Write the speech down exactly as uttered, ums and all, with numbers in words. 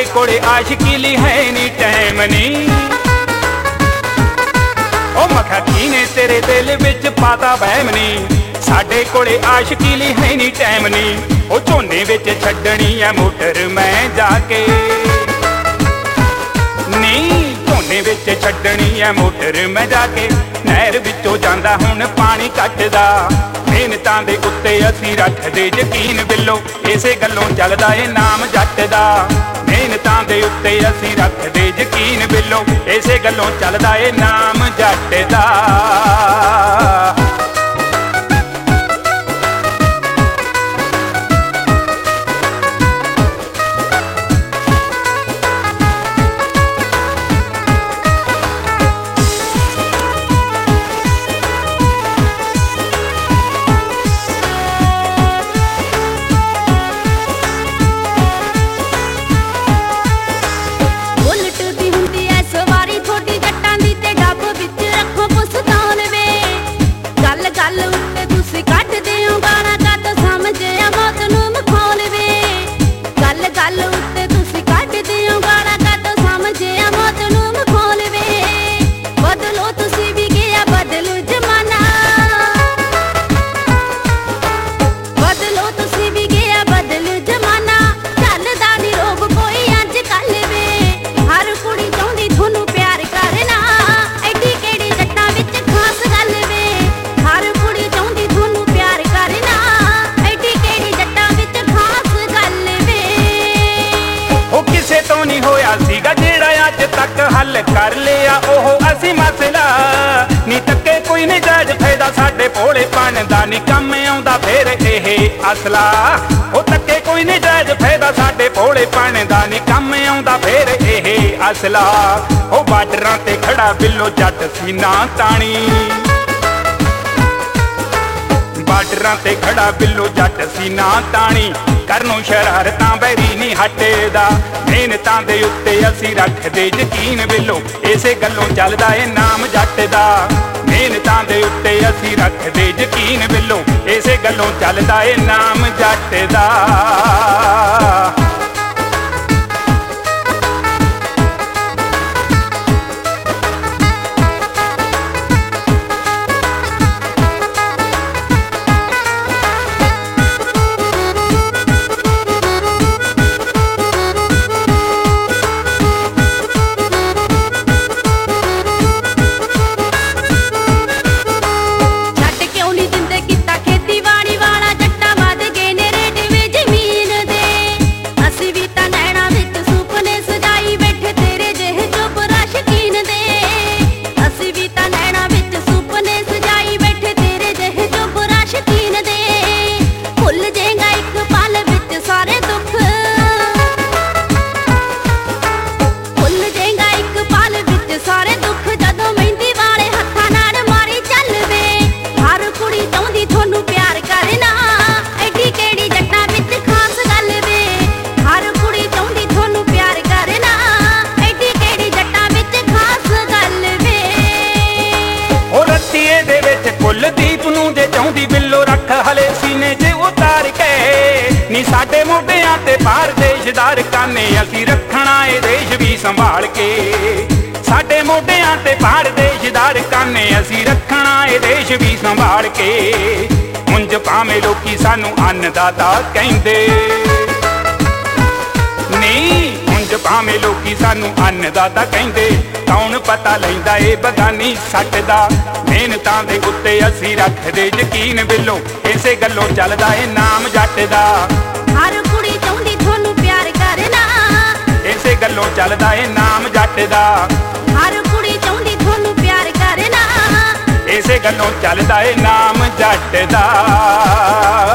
ਸਾਡੇ ਕੋਲੇ ਆਸ਼ਕੀ ਲਈ ਹੈ ਨੀ ਟਾਈਮ ਨੀ। ਉਹ ਮਖਾ ਕੀਨੇ ਤੇਰੇ ਦਿਲ ਵਿੱਚ ਪਾਤਾ ਵਹਿਮ ਨੀ, ਸਾਡੇ ਕੋਲੇ ਆਸ਼ਕੀ ਲਈ ਹੈ ਨੀ ਟਾਈਮ ਨੀ। ਉਹ ਝੋਨੇ ਵਿੱਚ ਛੱਡਣੀ ਐ ਮੋਟਰ ਮੈਂ ਜਾ ਕੇ ਨੀ, ਝੋਨੇ ਵਿੱਚ ਛੱਡਣੀ ਐ ਮੋਟਰ ਮੈਂ ਜਾ ਕੇ। ਨਹਿਰ ਵਿੱਚੋਂ ਜਾਂਦਾ ਹੁਣ ਪਾਣੀ ਕੱਟਦਾ, ਮਿਹਨਤਾਂ ਦੇ ਉੱਤੇ ਅਸੀਂ ਰੱਖਦੇ ਯਕੀਨ ਬਿੱਲੋ, ਇਸੇ ਗੱਲੋਂ ਚੱਲਦਾ ਏ ਨਾਮ ਜੱਟ ਦਾ। ਮਿਹਨਤਾਂ ਦੇ ਉੱਤੇ ਅਸੀਂ ਰੱਖਦੇ ਯਕੀਨ ਬਿੱਲੋ, ਇਸੇ ਗੱਲੋਂ ਚੱਲਦਾ ਏ ਨਾਮ ਜੱਟ ਦਾ। ਸੀਗਾ ਜਿਹੜਾ ਅੱਜ ਤੱਕ ਹੱਲ ਕਰ ਲਿਆ ਉਹ ਅਸੀਂ ਮਸਲਾ ਨੀ, ਤੱਕੇ ਕੋਈ ਨਹੀਂ ਜਾਇਜ਼ ਫਾਇਦਾ ਸਾਡੇ ਭੋਲੇਪਨ ਦਾ ਨੀ ਕੰਮ ਆਉਂਦਾ ਫੇਰ ਇਹ ਅਸਲਾ। ਉਹ ਤੱਕੇ ਕੋਈ ਨਹੀਂ ਜਾਇਜ਼ ਫਾਇਦਾ ਸਾਡੇ ਭੋਲੇਪਨ ਦਾ ਨੀ ਕੰਮ ਆਉਂਦਾ ਫੇਰ ਇਹ ਅਸਲਾ। ਉਹ ਬਾਰਡਰਾਂ ਤੇ ਖੜਾ ਬਿੱਲੋ ਜੱਟ ਸੀਨਾ ਤਾਣੀ, ਬਾਰਡਰਾਂ ਤੇ ਖੜਾ ਬਿੱਲੋ ਜੱਟ ਸੀਨਾ ਤਾਣੀ। ਕਰਨੋਂ ਸ਼ਰਾਰਤਾਂ ਬੈਰੀ ਨਹੀਂ ਹਟਦਾ, ਮਿਹਨਤਾਂ ਦੇ ਉੱਤੇ ਅਸੀਂ ਰੱਖਦੇ ਯਕੀਨ ਬਿੱਲੋ, ਇਸੇ ਗੱਲੋਂ ਚੱਲਦਾ ਏ ਨਾਮ ਜੱਟ ਦਾ। ਮਿਹਨਤਾਂ ਦੇ ਉੱਤੇ ਅਸੀਂ ਰੱਖਦੇ ਯਕੀਨ ਬਿੱਲੋ, ਇਸੇ ਗੱਲੋਂ ਚੱਲਦਾ ਏ ਨਾਮ ਜੱਟ ਦਾ। ਕੁਲਦੀਪ ਨੂੰ ਜੇ ਚਾਹੁੰਦੀ ਬਿੱਲੋ ਰੱਖ ਹਲੇ ਸੀਨੇ 'ਚ ਉਤਾਰ ਕੇ ਨੀ, ਸਾਡੇ ਮੋਢਿਆਂ ਤੇ ਭਾਰ ਦੇਸ਼ਦਾਰ ਕਾਨੇ ਅਸੀਂ ਰੱਖਣਾ ਏ ਦੇਸ਼ ਵੀ ਸੰਭਾਲ ਕੇ। ਸਾਡੇ ਮੋਢਿਆਂ ਤੇ ਭਾਰ ਦੇਸ਼ਦਾਰ ਕਾਨੇ ਅਸੀਂ ਰੱਖਣਾ ਏ ਦੇਸ਼ ਵੀ ਸੰਭਾਲ ਕੇ। ਉਂਝ ਭਾਵੇਂ ਲੋਕੀ ਸਾਨੂੰ ਅੰਨਦਾਤਾ ਕਹਿੰਦੇ ਨੀ, ਉਂਝ ਭਾਵੇਂ ਲੋਕੀ ਸਾਨੂੰ ਅੰਨਦਾਤਾ ਕਹਿੰਦੇ, ਕੌਣ ਪਤਾ ਲੈਂਦਾ ਏ ਬਗਾਨੀ ਸੱਟ ਦਾ। ਮਿਹਨਤਾਂ ਦੇ ਉੱਤੇ ਅਸੀਂ ਰੱਖਦੇ ਯਕੀਨ ਬਿੱਲੋ, ਇਸੇ ਗੱਲੋਂ ਚੱਲਦਾ ਏ ਨਾਮ ਜੱਟ ਦਾ। ਹਰ ਕੁੜੀ ਚਾਹੁੰਦੀ ਤੁਹਾਨੂੰ ਪਿਆਰ ਕਰਨਾ, ਇਸੇ ਗੱਲੋਂ ਚੱਲਦਾ ਏ ਨਾਮ ਜੱਟ ਦਾ। ਹਰ ਕੁੜੀ ਚਾਹੁੰਦੀ ਤੁਹਾਨੂੰ ਪਿਆਰ ਕਰਨਾ, ਇਸੇ ਗੱਲੋਂ ਚੱਲਦਾ ਏ ਨਾਮ ਜੱਟ ਦਾ।